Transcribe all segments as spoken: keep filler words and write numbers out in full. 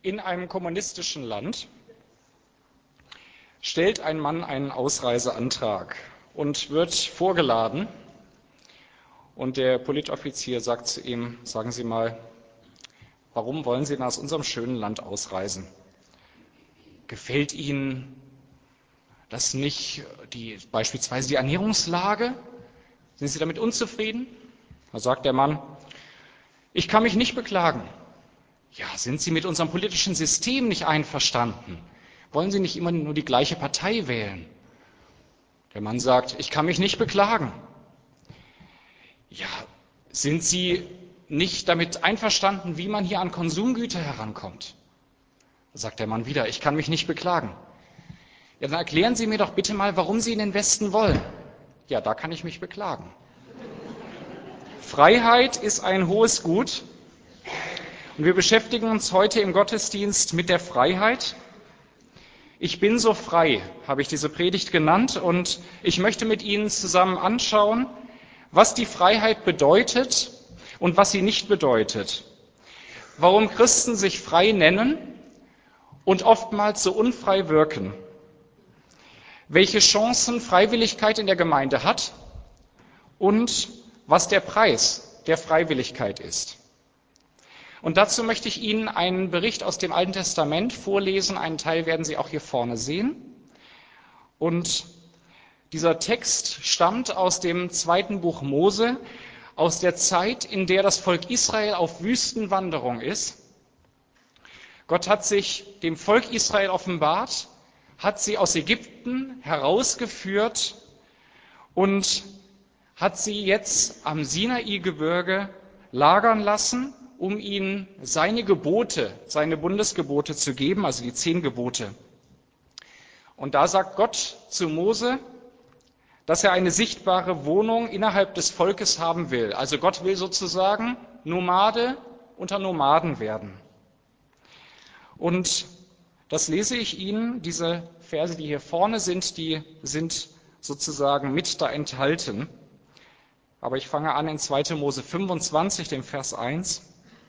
In einem kommunistischen Land stellt ein Mann einen Ausreiseantrag und wird vorgeladen. Und der Politoffizier sagt zu ihm: Sagen Sie mal, warum wollen Sie denn aus unserem schönen Land ausreisen? Gefällt Ihnen das nicht, die, beispielsweise die Ernährungslage? Sind Sie damit unzufrieden? Da sagt der Mann: Ich kann mich nicht beklagen. Ja, sind Sie mit unserem politischen System nicht einverstanden? Wollen Sie nicht immer nur die gleiche Partei wählen? Der Mann sagt: Ich kann mich nicht beklagen. Ja, sind Sie nicht damit einverstanden, wie man hier an Konsumgüter herankommt? Da sagt der Mann wieder: Ich kann mich nicht beklagen. Ja, dann erklären Sie mir doch bitte mal, warum Sie in den Westen wollen. Ja, da kann ich mich beklagen. Freiheit ist ein hohes Gut. Und wir beschäftigen uns heute im Gottesdienst mit der Freiheit. Ich bin so frei, habe ich diese Predigt genannt, und ich möchte mit Ihnen zusammen anschauen, was die Freiheit bedeutet und was sie nicht bedeutet. Warum Christen sich frei nennen und oftmals so unfrei wirken. Welche Chancen Freiwilligkeit in der Gemeinde hat und was der Preis der Freiwilligkeit ist. Und dazu möchte ich Ihnen einen Bericht aus dem Alten Testament vorlesen. Einen Teil werden Sie auch hier vorne sehen. Und dieser Text stammt aus dem zweiten Buch Mose, aus der Zeit, in der das Volk Israel auf Wüstenwanderung ist. Gott hat sich dem Volk Israel offenbart, hat sie aus Ägypten herausgeführt und hat sie jetzt am Sinai-Gebirge lagern lassen, um ihnen seine Gebote, seine Bundesgebote zu geben, also die zehn Gebote. Und da sagt Gott zu Mose, dass er eine sichtbare Wohnung innerhalb des Volkes haben will. Also Gott will sozusagen Nomade unter Nomaden werden. Und das lese ich Ihnen, diese Verse, die hier vorne sind, die sind sozusagen mit da enthalten. Aber ich fange an in zweiter Mose fünfundzwanzig, dem Vers eins.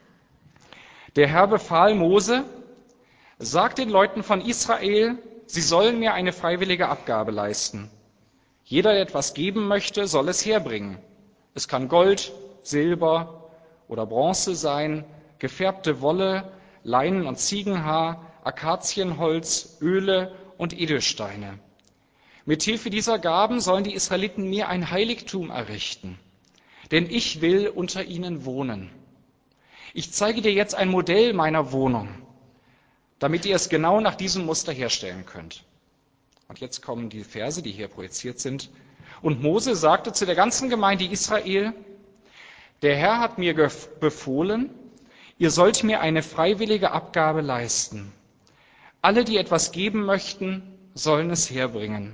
Der Herr befahl Mose: Sag den Leuten von Israel, sie sollen mir eine freiwillige Abgabe leisten. Jeder, der etwas geben möchte, soll es herbringen. Es kann Gold, Silber oder Bronze sein, gefärbte Wolle, Leinen und Ziegenhaar, Akazienholz, Öle und Edelsteine. Mit Hilfe dieser Gaben sollen die Israeliten mir ein Heiligtum errichten, denn ich will unter ihnen wohnen. Ich zeige dir jetzt ein Modell meiner Wohnung, damit ihr es genau nach diesem Muster herstellen könnt. Und jetzt kommen die Verse, die hier projiziert sind. Und Mose sagte zu der ganzen Gemeinde Israel: Der Herr hat mir befohlen, ihr sollt mir eine freiwillige Abgabe leisten. Alle, die etwas geben möchten, sollen es herbringen.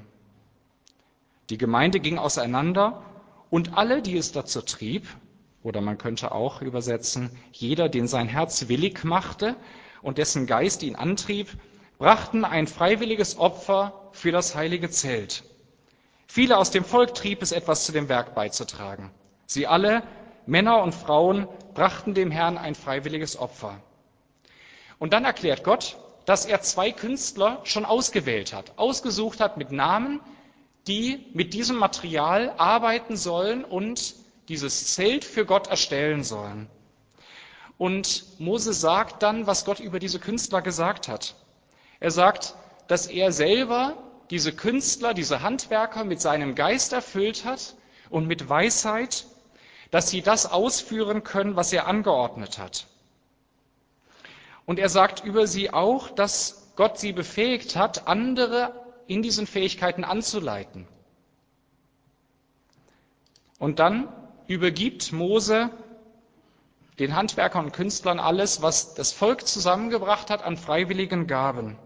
Die Gemeinde ging auseinander und alle, die es dazu trieb, oder man könnte auch übersetzen, jeder, den sein Herz willig machte und dessen Geist ihn antrieb, brachten ein freiwilliges Opfer für das heilige Zelt. Viele aus dem Volk trieb es, etwas zu dem Werk beizutragen. Sie alle, Männer und Frauen, brachten dem Herrn ein freiwilliges Opfer. Und dann erklärt Gott, dass er zwei Künstler schon ausgewählt hat, ausgesucht hat mit Namen, die mit diesem Material arbeiten sollen und dieses Zelt für Gott erstellen sollen. Und Mose sagt dann, was Gott über diese Künstler gesagt hat. Er sagt, dass er selber diese Künstler, diese Handwerker mit seinem Geist erfüllt hat und mit Weisheit, dass sie das ausführen können, was er angeordnet hat. Und er sagt über sie auch, dass Gott sie befähigt hat, andere in diesen Fähigkeiten anzuleiten. Und dann übergibt Mose den Handwerkern und Künstlern alles, was das Volk zusammengebracht hat an freiwilligen Gaben.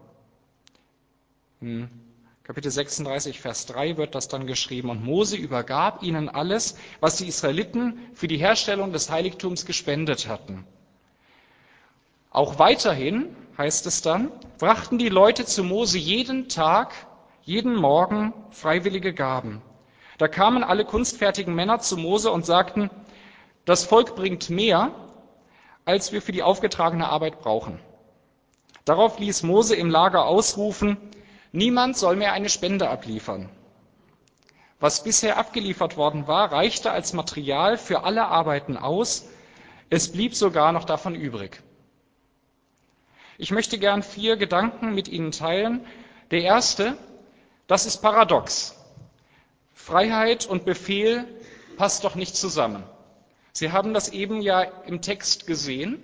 In Kapitel sechsunddreißig, Vers drei wird das dann geschrieben. Und Mose übergab ihnen alles, was die Israeliten für die Herstellung des Heiligtums gespendet hatten. Auch weiterhin, heißt es dann, brachten die Leute zu Mose jeden Tag, jeden Morgen freiwillige Gaben. Da kamen alle kunstfertigen Männer zu Mose und sagten: Das Volk bringt mehr, als wir für die aufgetragene Arbeit brauchen. Darauf ließ Mose im Lager ausrufen: Niemand soll mehr eine Spende abliefern. Was bisher abgeliefert worden war, reichte als Material für alle Arbeiten aus. Es blieb sogar noch davon übrig. Ich möchte gern vier Gedanken mit Ihnen teilen. Der erste: Das ist paradox. Freiheit und Befehl passt doch nicht zusammen. Sie haben das eben ja im Text gesehen.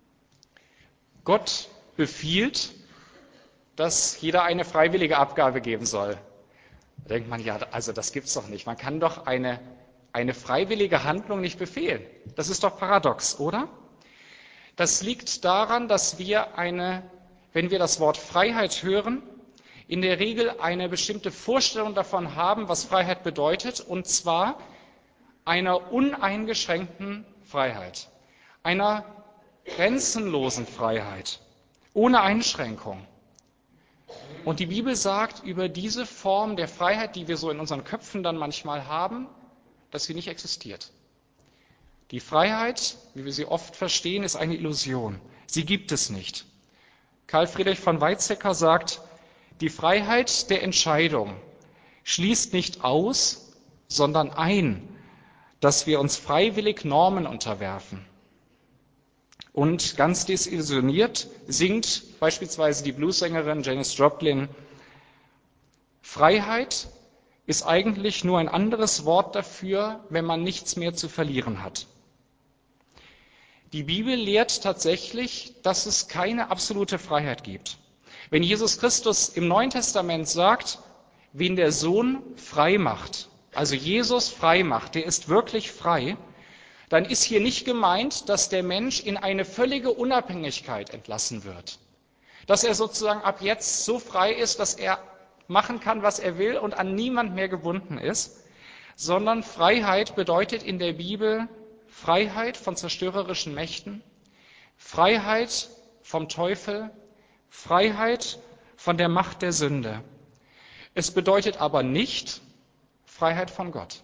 Gott befiehlt, dass jeder eine freiwillige Abgabe geben soll. Da denkt man, ja, also das gibt's doch nicht. Man kann doch eine, eine freiwillige Handlung nicht befehlen. Das ist doch paradox, oder? Das liegt daran, dass wir eine, wenn wir das Wort Freiheit hören, in der Regel eine bestimmte Vorstellung davon haben, was Freiheit bedeutet, und zwar einer uneingeschränkten Freiheit, einer grenzenlosen Freiheit, ohne Einschränkung. Und die Bibel sagt über diese Form der Freiheit, die wir so in unseren Köpfen dann manchmal haben, dass sie nicht existiert. Die Freiheit, wie wir sie oft verstehen, ist eine Illusion. Sie gibt es nicht. Karl Friedrich von Weizsäcker sagt, die Freiheit der Entscheidung schließt nicht aus, sondern ein, dass wir uns freiwillig Normen unterwerfen. Und ganz desillusioniert singt beispielsweise die Bluessängerin Janis Joplin: Freiheit ist eigentlich nur ein anderes Wort dafür, wenn man nichts mehr zu verlieren hat. Die Bibel lehrt tatsächlich, dass es keine absolute Freiheit gibt. Wenn Jesus Christus im Neuen Testament sagt, wen der Sohn frei macht, also Jesus frei macht, der ist wirklich frei, dann ist hier nicht gemeint, dass der Mensch in eine völlige Unabhängigkeit entlassen wird. Dass er sozusagen ab jetzt so frei ist, dass er machen kann, was er will und an niemand mehr gebunden ist, sondern Freiheit bedeutet in der Bibel Freiheit von zerstörerischen Mächten, Freiheit vom Teufel, Freiheit von der Macht der Sünde. Es bedeutet aber nicht Freiheit von Gott.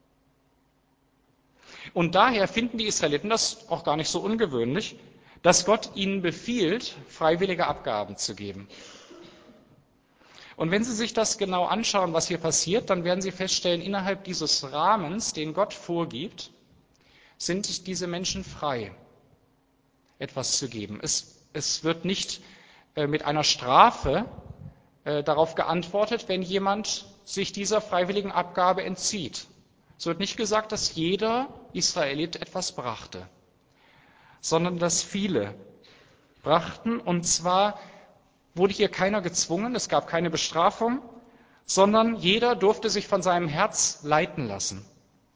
Und daher finden die Israeliten das auch gar nicht so ungewöhnlich, dass Gott ihnen befiehlt, freiwillige Abgaben zu geben. Und wenn Sie sich das genau anschauen, was hier passiert, dann werden Sie feststellen, innerhalb dieses Rahmens, den Gott vorgibt, sind diese Menschen frei, etwas zu geben. Es, es wird nicht äh, mit einer Strafe äh, darauf geantwortet, wenn jemand sich dieser freiwilligen Abgabe entzieht. Es wird nicht gesagt, dass jeder Israelit etwas brachte, sondern dass viele brachten, und zwar wurde hier keiner gezwungen, es gab keine Bestrafung, sondern jeder durfte sich von seinem Herz leiten lassen.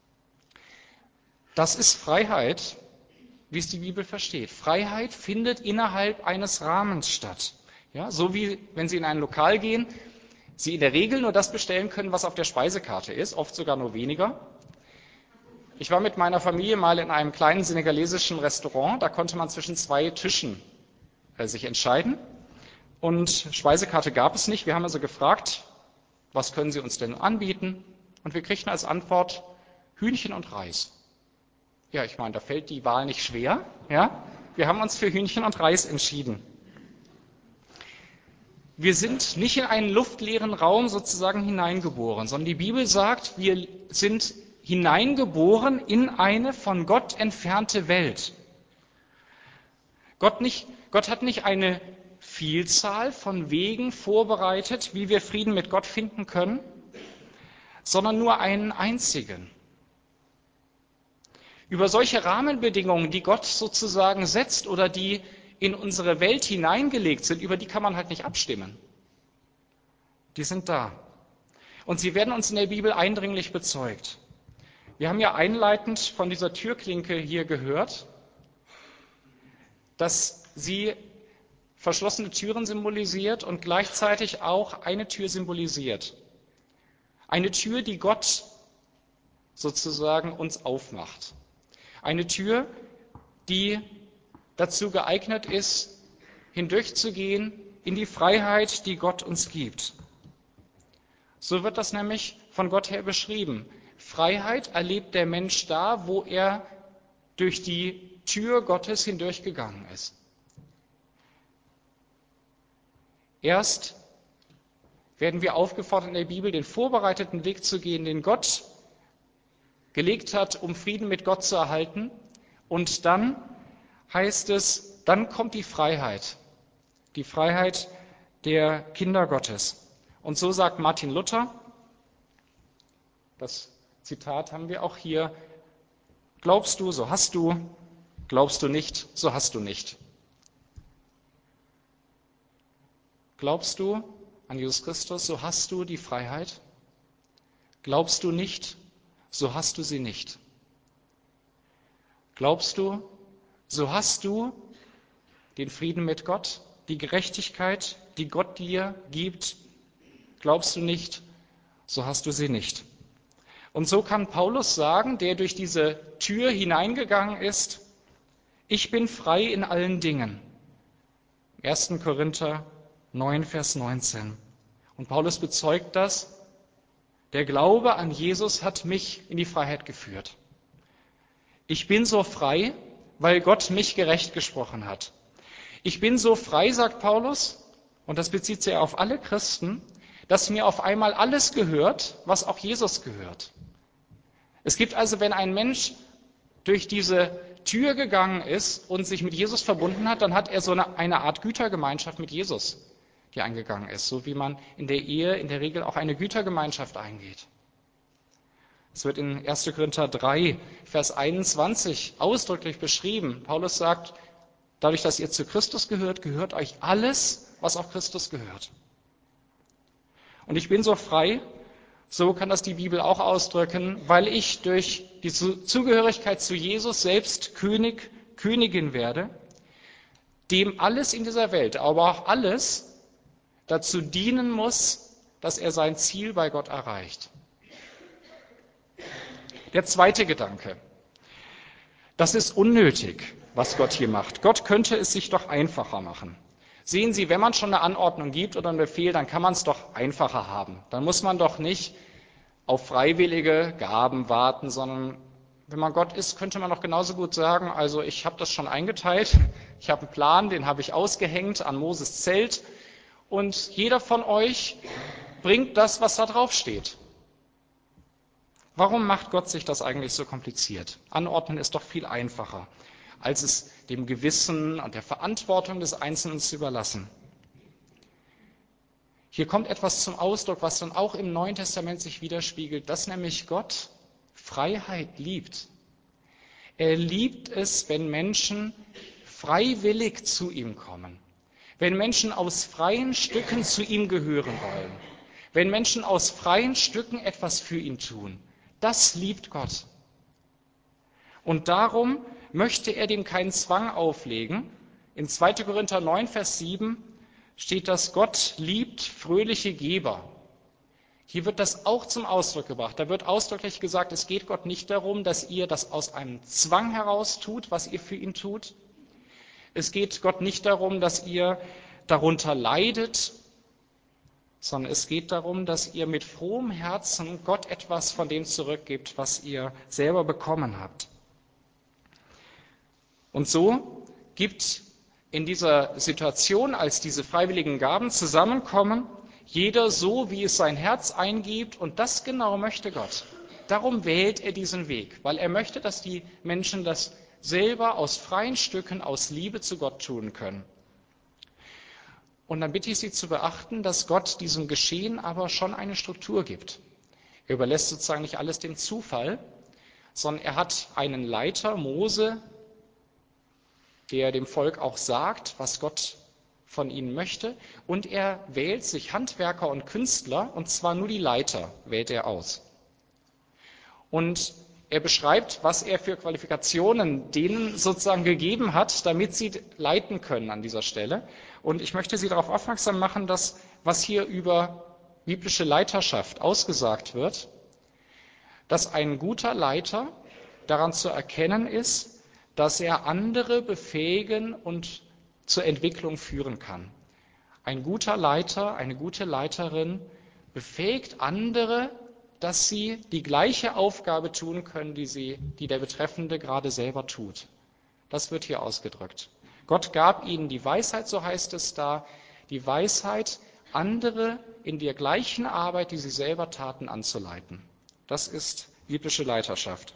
Das ist Freiheit, wie es die Bibel versteht. Freiheit findet innerhalb eines Rahmens statt. Ja, so wie wenn Sie in ein Lokal gehen, Sie in der Regel nur das bestellen können, was auf der Speisekarte ist, oft sogar nur weniger. Ich war mit meiner Familie mal in einem kleinen senegalesischen Restaurant, da konnte man zwischen zwei Tischen äh, sich entscheiden und Speisekarte gab es nicht. Wir haben also gefragt, was können Sie uns denn anbieten? Und wir kriegten als Antwort Hühnchen und Reis. Ja, ich meine, da fällt die Wahl nicht schwer. Ja? Wir haben uns für Hühnchen und Reis entschieden. Wir sind nicht in einen luftleeren Raum sozusagen hineingeboren, sondern die Bibel sagt, wir sind hineingeboren in eine von Gott entfernte Welt. Gott, nicht, Gott hat nicht eine Vielzahl von Wegen vorbereitet, wie wir Frieden mit Gott finden können, sondern nur einen einzigen. Über solche Rahmenbedingungen, die Gott sozusagen setzt oder die in unsere Welt hineingelegt sind, über die kann man halt nicht abstimmen. Die sind da. Und sie werden uns in der Bibel eindringlich bezeugt. Wir haben ja einleitend von dieser Türklinke hier gehört, dass sie verschlossene Türen symbolisiert und gleichzeitig auch eine Tür symbolisiert. Eine Tür, die Gott sozusagen uns aufmacht. Eine Tür, die dazu geeignet ist, hindurchzugehen in die Freiheit, die Gott uns gibt. So wird das nämlich von Gott her beschrieben. Freiheit erlebt der Mensch da, wo er durch die Tür Gottes hindurchgegangen ist. Erst werden wir aufgefordert in der Bibel, den vorbereiteten Weg zu gehen, den Gott gelegt hat, um Frieden mit Gott zu erhalten. Und dann heißt es, dann kommt die Freiheit, die Freiheit der Kinder Gottes. Und so sagt Martin Luther, das Zitat haben wir auch hier, glaubst du, so hast du, glaubst du nicht, so hast du nicht. Glaubst du an Jesus Christus, so hast du die Freiheit. Glaubst du nicht, so hast du sie nicht. Glaubst du, so hast du den Frieden mit Gott, die Gerechtigkeit, die Gott dir gibt. Glaubst du nicht, so hast du sie nicht. Und so kann Paulus sagen, der durch diese Tür hineingegangen ist, ich bin frei in allen Dingen. erster Korinther neun, Vers neunzehn. Und Paulus bezeugt das, der Glaube an Jesus hat mich in die Freiheit geführt. Ich bin so frei, weil Gott mich gerecht gesprochen hat. Ich bin so frei, sagt Paulus, und das bezieht sich auf alle Christen, dass mir auf einmal alles gehört, was auch Jesus gehört. Es gibt also, wenn ein Mensch durch diese Tür gegangen ist und sich mit Jesus verbunden hat, dann hat er so eine, eine Art Gütergemeinschaft mit Jesus, die eingegangen ist, so wie man in der Ehe in der Regel auch eine Gütergemeinschaft eingeht. Es wird in erster Korinther drei, Vers einundzwanzig ausdrücklich beschrieben. Paulus sagt, dadurch, dass ihr zu Christus gehört, gehört euch alles, was auch Christus gehört. Und ich bin so frei, so kann das die Bibel auch ausdrücken, weil ich durch die Zugehörigkeit zu Jesus selbst König, Königin werde, dem alles in dieser Welt, aber auch alles dazu dienen muss, dass er sein Ziel bei Gott erreicht. Der zweite Gedanke. Das ist unnötig, was Gott hier macht. Gott könnte es sich doch einfacher machen. Sehen Sie, wenn man schon eine Anordnung gibt oder einen Befehl, dann kann man es doch einfacher haben. Dann muss man doch nicht auf freiwillige Gaben warten, sondern wenn man Gott ist, könnte man doch genauso gut sagen, also ich habe das schon eingeteilt, ich habe einen Plan, den habe ich ausgehängt an Moses Zelt und jeder von euch bringt das, was da drauf steht. Warum macht Gott sich das eigentlich so kompliziert? Anordnen ist doch viel einfacher, als es dem Gewissen und der Verantwortung des Einzelnen zu überlassen. Hier kommt etwas zum Ausdruck, was dann auch im Neuen Testament sich widerspiegelt, dass nämlich Gott Freiheit liebt. Er liebt es, wenn Menschen freiwillig zu ihm kommen, wenn Menschen aus freien Stücken zu ihm gehören wollen, wenn Menschen aus freien Stücken etwas für ihn tun. Das liebt Gott. Und darum möchte er dem keinen Zwang auflegen. In zweiter Korinther neun, Vers sieben steht, dass Gott liebt fröhliche Geber. Hier wird das auch zum Ausdruck gebracht. Da wird ausdrücklich gesagt, es geht Gott nicht darum, dass ihr das aus einem Zwang heraus tut, was ihr für ihn tut. Es geht Gott nicht darum, dass ihr darunter leidet, sondern es geht darum, dass ihr mit frohem Herzen Gott etwas von dem zurückgebt, was ihr selber bekommen habt. Und so gibt in dieser Situation, als diese freiwilligen Gaben zusammenkommen, jeder so, wie es sein Herz eingibt, und das genau möchte Gott. Darum wählt er diesen Weg, weil er möchte, dass die Menschen das selber aus freien Stücken, aus Liebe zu Gott tun können. Und dann bitte ich Sie zu beachten, dass Gott diesem Geschehen aber schon eine Struktur gibt. Er überlässt sozusagen nicht alles dem Zufall, sondern er hat einen Leiter, Mose, der dem Volk auch sagt, was Gott von ihnen möchte. Und er wählt sich Handwerker und Künstler, und zwar nur die Leiter wählt er aus. Und er beschreibt, was er für Qualifikationen denen sozusagen gegeben hat, damit sie leiten können an dieser Stelle. Und ich möchte Sie darauf aufmerksam machen, dass was hier über biblische Leiterschaft ausgesagt wird, dass ein guter Leiter daran zu erkennen ist, dass er andere befähigen und zur Entwicklung führen kann. Ein guter Leiter, eine gute Leiterin befähigt andere, dass sie die gleiche Aufgabe tun können, die, sie, die der Betreffende gerade selber tut. Das wird hier ausgedrückt. Gott gab ihnen die Weisheit, so heißt es da, Die Weisheit, andere in der gleichen Arbeit, die sie selber taten, anzuleiten. Das ist biblische Leiterschaft.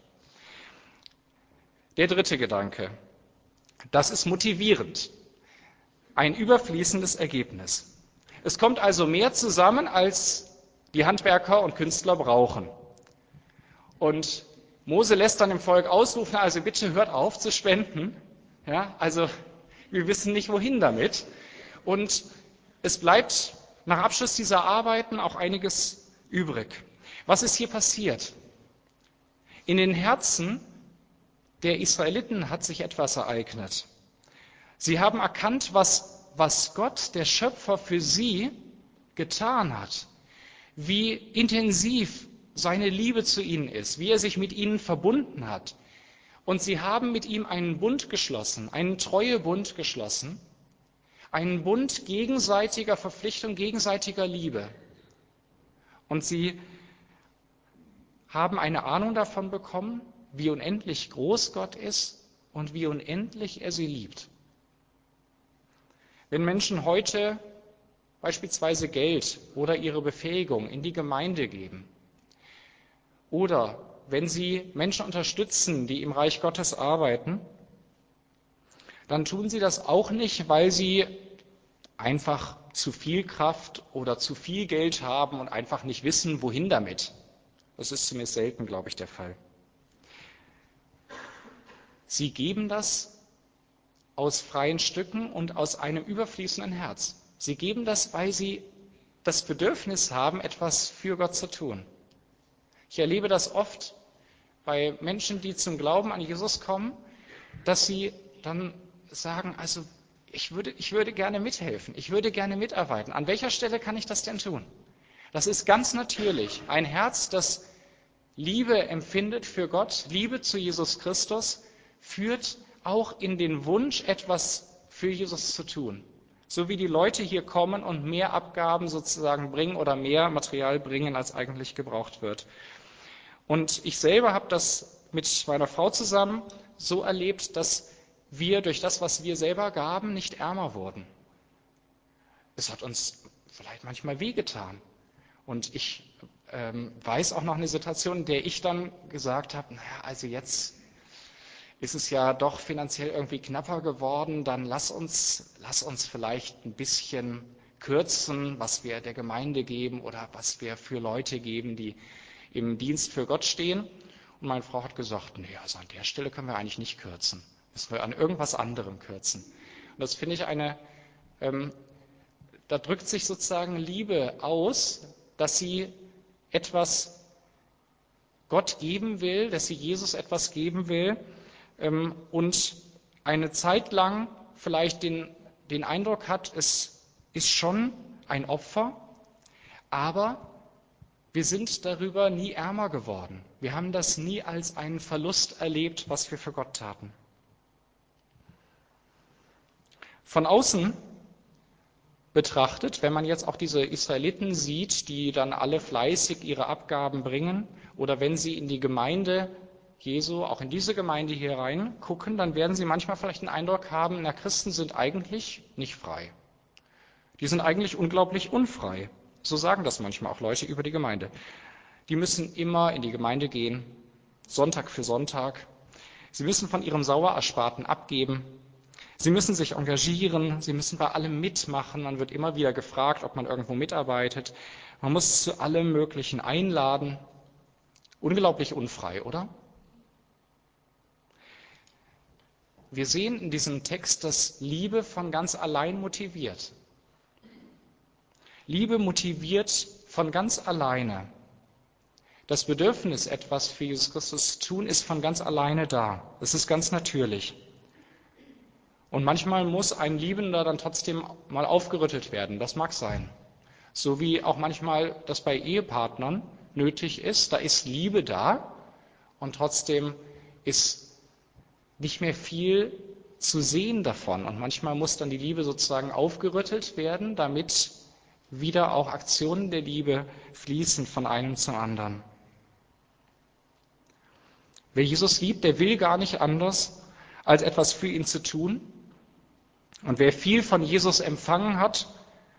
Der dritte Gedanke. Das ist motivierend. Ein überfließendes Ergebnis. Es kommt also mehr zusammen, als die Handwerker und Künstler brauchen. Und Mose lässt dann dem Volk ausrufen, also bitte hört auf zu spenden. Ja, also wir wissen nicht, wohin damit. Und es bleibt nach Abschluss dieser Arbeiten auch einiges übrig. Was ist hier passiert? In den Herzen der Israeliten hat sich etwas ereignet. Sie haben erkannt, was, was Gott, der Schöpfer, für sie getan hat. Wie intensiv seine Liebe zu ihnen ist, wie er sich mit ihnen verbunden hat. Und sie haben mit ihm einen Bund geschlossen, einen Treuebund geschlossen, einen Bund gegenseitiger Verpflichtung, gegenseitiger Liebe. Und sie haben eine Ahnung davon bekommen, wie unendlich groß Gott ist und wie unendlich er sie liebt. Wenn Menschen heute beispielsweise Geld oder ihre Befähigung in die Gemeinde geben oder wenn sie Menschen unterstützen, die im Reich Gottes arbeiten, dann tun sie das auch nicht, weil sie einfach zu viel Kraft oder zu viel Geld haben und einfach nicht wissen, wohin damit. Das ist zumindest selten, glaube ich, der Fall. Sie geben das aus freien Stücken und aus einem überfließenden Herz. Sie geben das, weil sie das Bedürfnis haben, etwas für Gott zu tun. Ich erlebe das oft bei Menschen, die zum Glauben an Jesus kommen, dass sie dann sagen, also ich würde, ich würde gerne mithelfen, ich würde gerne mitarbeiten. An welcher Stelle kann ich das denn tun? Das ist ganz natürlich. Ein Herz, das Liebe empfindet für Gott, Liebe zu Jesus Christus, führt auch in den Wunsch, etwas für Jesus zu tun. So wie die Leute hier kommen und mehr Abgaben sozusagen bringen oder mehr Material bringen, als eigentlich gebraucht wird. Und ich selber habe das mit meiner Frau zusammen so erlebt, dass wir durch das, was wir selber gaben, nicht ärmer wurden. Es hat uns vielleicht manchmal wehgetan. Und ich ähm, weiß auch noch eine Situation, in der ich dann gesagt habe, naja, also jetzt ist es ja doch finanziell irgendwie knapper geworden, dann lass uns, lass uns vielleicht ein bisschen kürzen, was wir der Gemeinde geben oder was wir für Leute geben, die im Dienst für Gott stehen. Und meine Frau hat gesagt, nee, also an der Stelle können wir eigentlich nicht kürzen. Müssen wir an irgendwas anderem kürzen. Und das finde ich eine, ähm, da drückt sich sozusagen Liebe aus, dass sie etwas Gott geben will, dass sie Jesus etwas geben will ähm, und eine Zeit lang vielleicht den, den Eindruck hat, es ist schon ein Opfer, aber wir sind darüber nie ärmer geworden. Wir haben das nie als einen Verlust erlebt, was wir für Gott taten. Von außen betrachtet, wenn man jetzt auch diese Israeliten sieht, die dann alle fleißig ihre Abgaben bringen, oder wenn sie in die Gemeinde Jesu, auch in diese Gemeinde hier rein gucken, dann werden sie manchmal vielleicht den Eindruck haben, na, Christen sind eigentlich nicht frei. Die sind eigentlich unglaublich unfrei. So sagen das manchmal auch Leute über die Gemeinde. Die müssen immer in die Gemeinde gehen, Sonntag für Sonntag. Sie müssen von ihrem Sauerersparten abgeben. Sie müssen sich engagieren, sie müssen bei allem mitmachen. Man wird immer wieder gefragt, ob man irgendwo mitarbeitet. Man muss zu allem Möglichen einladen. Unglaublich unfrei, oder? Wir sehen in diesem Text, dass Liebe von ganz allein motiviert. Liebe motiviert von ganz alleine. Das Bedürfnis, etwas für Jesus Christus zu tun, ist von ganz alleine da. Es ist ganz natürlich. Und manchmal muss ein Liebender dann trotzdem mal aufgerüttelt werden. Das mag sein. So wie auch manchmal das bei Ehepartnern nötig ist. Da ist Liebe da und trotzdem ist nicht mehr viel zu sehen davon. Und manchmal muss dann die Liebe sozusagen aufgerüttelt werden, damit wieder auch Aktionen der Liebe fließen von einem zum anderen. Wer Jesus liebt, der will gar nicht anders, als etwas für ihn zu tun. Und wer viel von Jesus empfangen hat,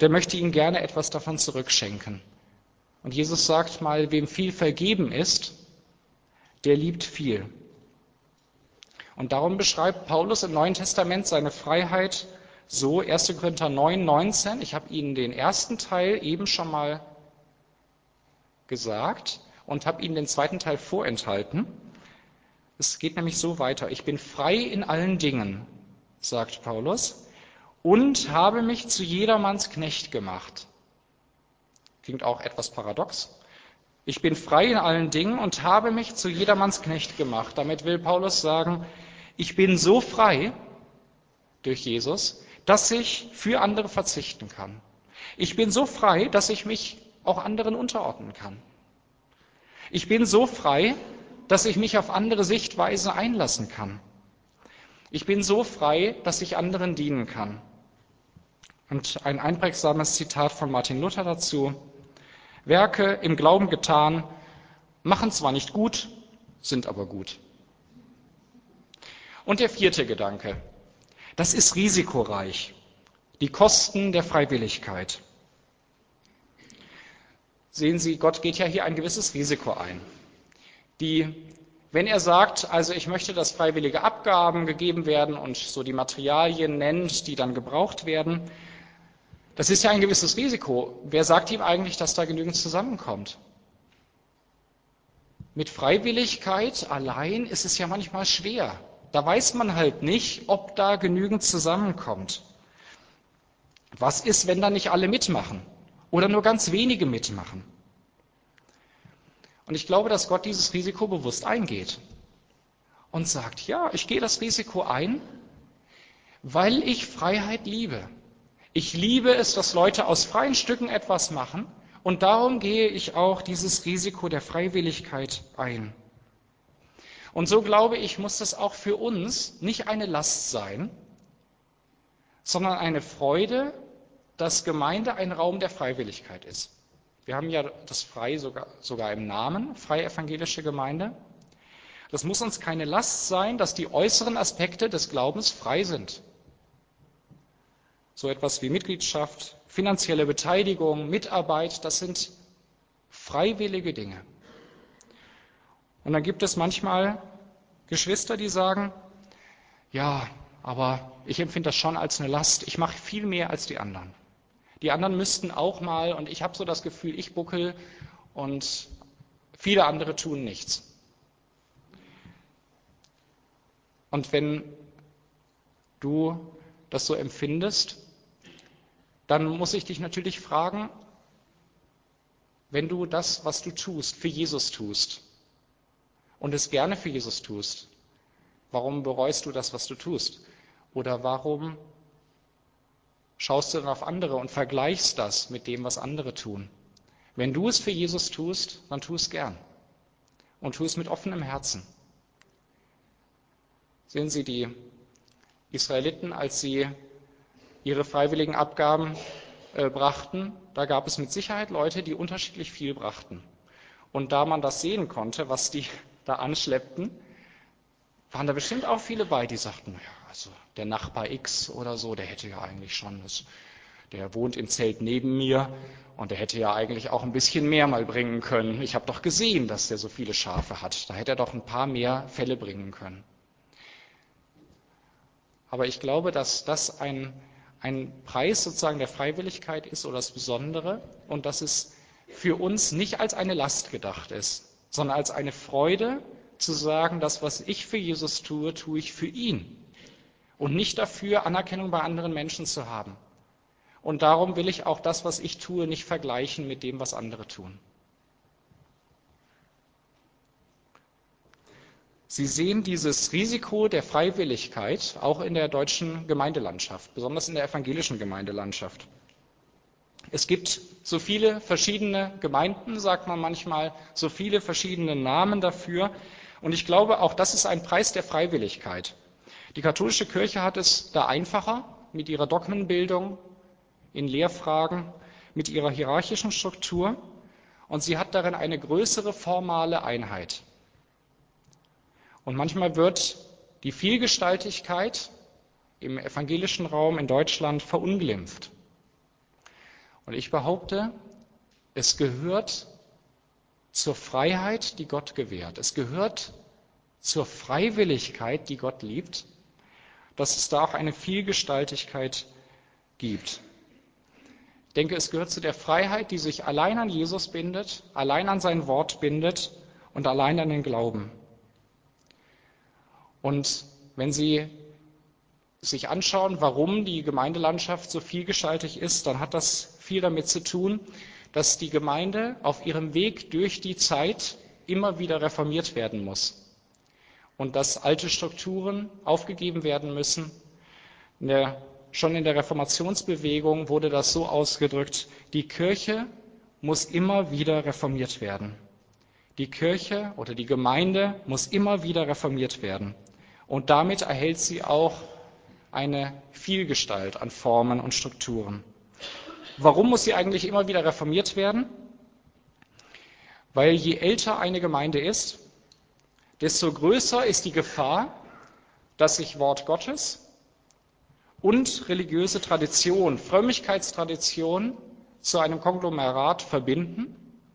der möchte Ihnen gerne etwas davon zurückschenken. Und Jesus sagt mal, wem viel vergeben ist, der liebt viel. Und darum beschreibt Paulus im Neuen Testament seine Freiheit so, erster Korinther neun, neunzehn. Ich habe Ihnen den ersten Teil eben schon mal gesagt und habe Ihnen den zweiten Teil vorenthalten. Es geht nämlich so weiter. Ich bin frei in allen Dingen, sagt Paulus, und habe mich zu jedermanns Knecht gemacht. Klingt auch etwas paradox. Ich bin frei in allen Dingen und habe mich zu jedermanns Knecht gemacht. Damit will Paulus sagen, ich bin so frei durch Jesus, dass ich für andere verzichten kann. Ich bin so frei, dass ich mich auch anderen unterordnen kann. Ich bin so frei, dass ich mich auf andere Sichtweise einlassen kann. Ich bin so frei, dass ich anderen dienen kann. Und ein einprägsames Zitat von Martin Luther dazu: Werke im Glauben getan, machen zwar nicht gut, sind aber gut. Und der vierte Gedanke, das ist risikoreich, die Kosten der Freiwilligkeit. Sehen Sie, Gott geht ja hier ein gewisses Risiko ein. Die, wenn er sagt, also ich möchte, dass freiwillige Abgaben gegeben werden und so die Materialien nennt, die dann gebraucht werden, das ist ja ein gewisses Risiko. Wer sagt ihm eigentlich, dass da genügend zusammenkommt? Mit Freiwilligkeit allein ist es ja manchmal schwer. Da weiß man halt nicht, ob da genügend zusammenkommt. Was ist, wenn da nicht alle mitmachen oder nur ganz wenige mitmachen? Und ich glaube, dass Gott dieses Risiko bewusst eingeht und sagt, ja, ich gehe das Risiko ein, weil ich Freiheit liebe. Ich liebe es, dass Leute aus freien Stücken etwas machen, und darum gehe ich auch dieses Risiko der Freiwilligkeit ein. Und so glaube ich, muss das auch für uns nicht eine Last sein, sondern eine Freude, dass Gemeinde ein Raum der Freiwilligkeit ist. Wir haben ja das Frei sogar, sogar im Namen, Freie Evangelische Gemeinde. Das muss uns keine Last sein, dass die äußeren Aspekte des Glaubens frei sind. So etwas wie Mitgliedschaft, finanzielle Beteiligung, Mitarbeit, das sind freiwillige Dinge. Und dann gibt es manchmal Geschwister, die sagen, ja, aber ich empfinde das schon als eine Last, ich mache viel mehr als die anderen. Die anderen müssten auch mal, und ich habe so das Gefühl, ich buckel und viele andere tun nichts. Und wenn du das so empfindest, dann muss ich dich natürlich fragen, wenn du das, was du tust, für Jesus tust und es gerne für Jesus tust, warum bereust du das, was du tust? Oder warum schaust du dann auf andere und vergleichst das mit dem, was andere tun? Wenn du es für Jesus tust, dann tu es gern und tu es mit offenem Herzen. Sehen Sie, die Israeliten, als sie ihre freiwilligen Abgaben äh, brachten, da gab es mit Sicherheit Leute, die unterschiedlich viel brachten. Und da man das sehen konnte, was die da anschleppten, waren da bestimmt auch viele bei, die sagten, ja, also der Nachbar X oder so, der hätte ja eigentlich schon, das, der wohnt im Zelt neben mir und der hätte ja eigentlich auch ein bisschen mehr mal bringen können. Ich habe doch gesehen, dass der so viele Schafe hat. Da hätte er doch ein paar mehr Felle bringen können. Aber ich glaube, dass das ein, ein Preis sozusagen der Freiwilligkeit ist oder das Besondere und dass es für uns nicht als eine Last gedacht ist, sondern als eine Freude zu sagen, das, was ich für Jesus tue, tue ich für ihn und nicht dafür, Anerkennung bei anderen Menschen zu haben. Und darum will ich auch das, was ich tue, nicht vergleichen mit dem, was andere tun. Sie sehen dieses Risiko der Freiwilligkeit auch in der deutschen Gemeindelandschaft, besonders in der evangelischen Gemeindelandschaft. Es gibt so viele verschiedene Gemeinden, sagt man manchmal, so viele verschiedene Namen dafür. Und ich glaube, auch das ist ein Preis der Freiwilligkeit. Die katholische Kirche hat es da einfacher mit ihrer Dogmenbildung in Lehrfragen, mit ihrer hierarchischen Struktur. Und sie hat darin eine größere formale Einheit. Und manchmal wird die Vielgestaltigkeit im evangelischen Raum in Deutschland verunglimpft. Und ich behaupte, es gehört zur Freiheit, die Gott gewährt. Es gehört zur Freiwilligkeit, die Gott liebt, dass es da auch eine Vielgestaltigkeit gibt. Ich denke, es gehört zu der Freiheit, die sich allein an Jesus bindet, allein an sein Wort bindet und allein an den Glauben. Und wenn Sie sich anschauen, warum die Gemeindelandschaft so vielgestaltig ist, dann hat das viel damit zu tun, dass die Gemeinde auf ihrem Weg durch die Zeit immer wieder reformiert werden muss und dass alte Strukturen aufgegeben werden müssen. In der, schon in der Reformationsbewegung wurde das so ausgedrückt: Die Kirche muss immer wieder reformiert werden. Die Kirche oder die Gemeinde muss immer wieder reformiert werden. Und damit erhält sie auch eine Vielgestalt an Formen und Strukturen. Warum muss sie eigentlich immer wieder reformiert werden? Weil je älter eine Gemeinde ist, desto größer ist die Gefahr, dass sich Wort Gottes und religiöse Tradition, Frömmigkeitstradition zu einem Konglomerat verbinden.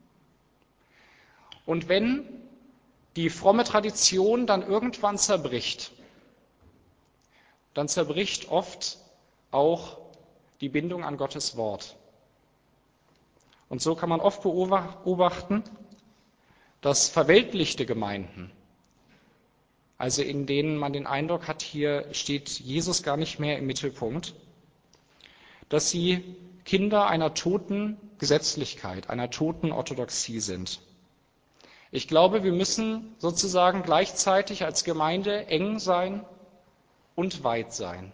Und wenn die fromme Tradition dann irgendwann zerbricht, dann zerbricht oft auch die Bindung an Gottes Wort. Und so kann man oft beobachten, dass verweltlichte Gemeinden, also in denen man den Eindruck hat, hier steht Jesus gar nicht mehr im Mittelpunkt, dass sie Kinder einer toten Gesetzlichkeit, einer toten Orthodoxie sind. Ich glaube, wir müssen sozusagen gleichzeitig als Gemeinde eng sein und weit sein.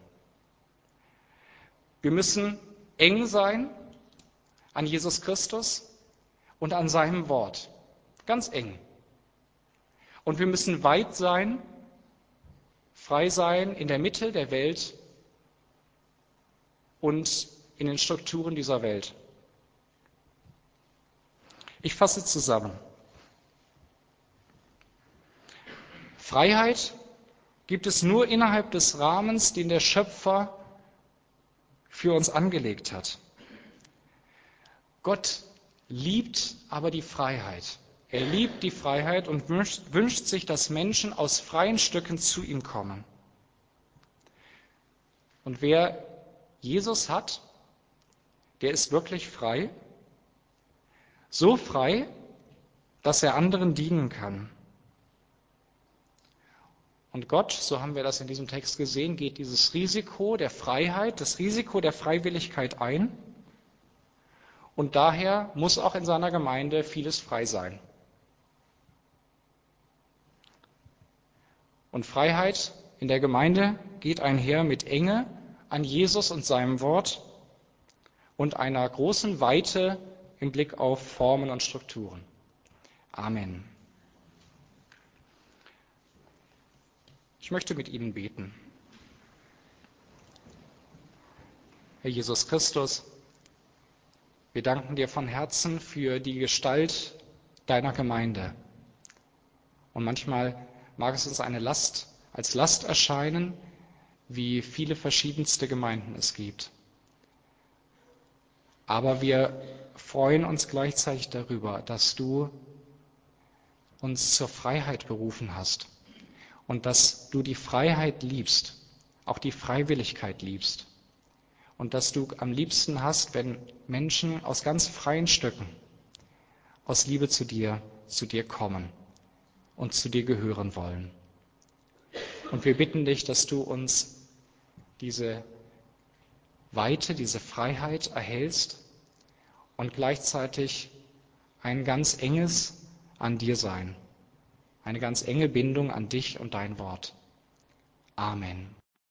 Wir müssen eng sein an Jesus Christus und an seinem Wort. Ganz eng. Und wir müssen weit sein, frei sein in der Mitte der Welt und in den Strukturen dieser Welt. Ich fasse zusammen. Freiheit gibt es nur innerhalb des Rahmens, den der Schöpfer für uns angelegt hat. Gott liebt aber die Freiheit. Er liebt die Freiheit und wünscht, wünscht sich, dass Menschen aus freien Stücken zu ihm kommen. Und wer Jesus hat, der ist wirklich frei. So frei, dass er anderen dienen kann. Und Gott, so haben wir das in diesem Text gesehen, geht dieses Risiko der Freiheit, das Risiko der Freiwilligkeit ein. Und daher muss auch in seiner Gemeinde vieles frei sein. Und Freiheit in der Gemeinde geht einher mit Enge an Jesus und seinem Wort und einer großen Weite im Blick auf Formen und Strukturen. Amen. Ich möchte mit Ihnen beten. Herr Jesus Christus, wir danken dir von Herzen für die Gestalt deiner Gemeinde. Und manchmal mag es uns eine Last, als Last erscheinen, wie viele verschiedenste Gemeinden es gibt. Aber wir freuen uns gleichzeitig darüber, dass du uns zur Freiheit berufen hast und dass du die Freiheit liebst, auch die Freiwilligkeit liebst. Und dass du am liebsten hast, wenn Menschen aus ganz freien Stücken, aus Liebe zu dir, zu dir kommen und zu dir gehören wollen. Und wir bitten dich, dass du uns diese Weite, diese Freiheit erhältst und gleichzeitig ein ganz enges an dir sein, eine ganz enge Bindung an dich und dein Wort. Amen.